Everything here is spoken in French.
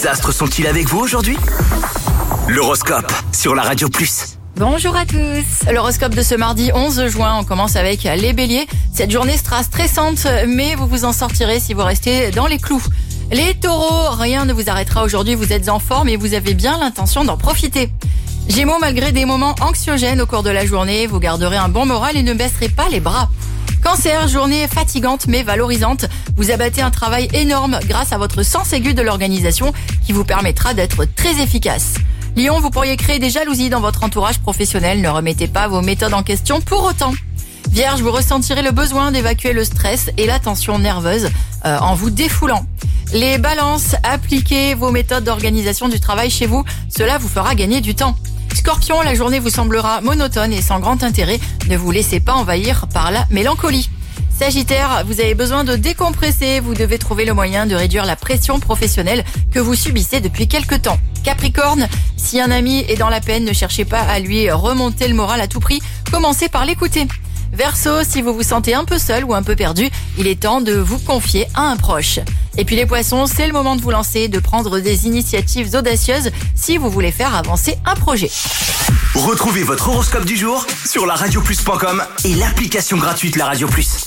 Les astres sont-ils avec vous aujourd'hui? L'horoscope sur la Radio Plus. Bonjour à tous. L'horoscope de ce mardi 11 juin, on commence avec les béliers. Cette journée sera stressante, mais vous vous en sortirez si vous restez dans les clous. Les taureaux, rien ne vous arrêtera aujourd'hui, vous êtes en forme et vous avez bien l'intention d'en profiter. Gémeaux, malgré des moments anxiogènes au cours de la journée, vous garderez un bon moral et ne baisserez pas les bras. Cancer, journée fatigante mais valorisante. Vous abattez un travail énorme grâce à votre sens aigu de l'organisation qui vous permettra d'être très efficace. Lion, vous pourriez créer des jalousies dans votre entourage professionnel. Ne remettez pas vos méthodes en question pour autant. Vierge, vous ressentirez le besoin d'évacuer le stress et la tension nerveuse en vous défoulant. Les balances, appliquez vos méthodes d'organisation du travail chez vous. Cela vous fera gagner du temps. Scorpion, la journée vous semblera monotone et sans grand intérêt. Ne vous laissez pas envahir par la mélancolie. Sagittaire, vous avez besoin de décompresser. Vous devez trouver le moyen de réduire la pression professionnelle que vous subissez depuis quelque temps. Capricorne, si un ami est dans la peine, ne cherchez pas à lui remonter le moral à tout prix. Commencez par l'écouter. Verseau, si vous vous sentez un peu seul ou un peu perdu, il est temps de vous confier à un proche. Et puis les poissons, c'est le moment de vous lancer, de prendre des initiatives audacieuses si vous voulez faire avancer un projet. Retrouvez votre horoscope du jour sur la radioplus.com et l'application gratuite La Radio Plus.